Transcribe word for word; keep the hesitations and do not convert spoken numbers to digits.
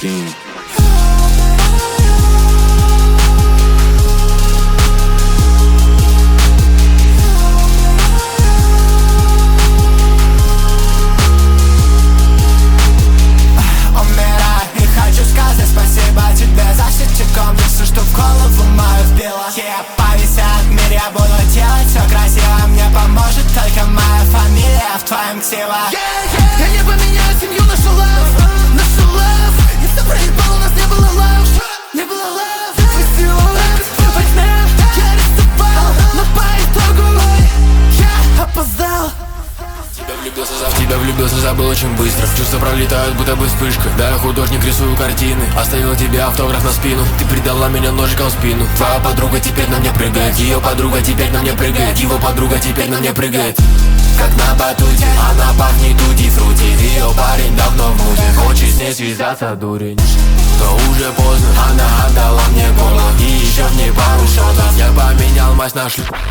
game. Умираю и хочу сказать спасибо тебе за все те комплексы, что в голову мою вбила. Yeah, повисят в мире, я буду делать все красиво. Мне поможет только моя фамилия в твоем ксиво. Yeah, yeah. Я не поменяю семью, нашу love, нашу love. Я все проебал, у нас не было love, не было love. Твой силуэт во тьме я рисовал, но по итогу я опоздал. В тебя влюбился, в тебя влюбился, забыл очень быстро. Чувства пролетают, будто бы вспышка. Да, я художник, рисую картины. Оставила тебе автограф на спину. Ты предала меня ножиком в спину. Твоя подруга теперь на мне прыгает. Ее подруга теперь на мне прыгает. Его подруга теперь на мне прыгает. Как на батуте, она пахнет тути-фрути. Ее парень давно в музе, хочет с ней связаться, дурень. Но уже поздно, она отдала мне горло. И еще в ней пару шотов. Я поменял мазь на шлюх.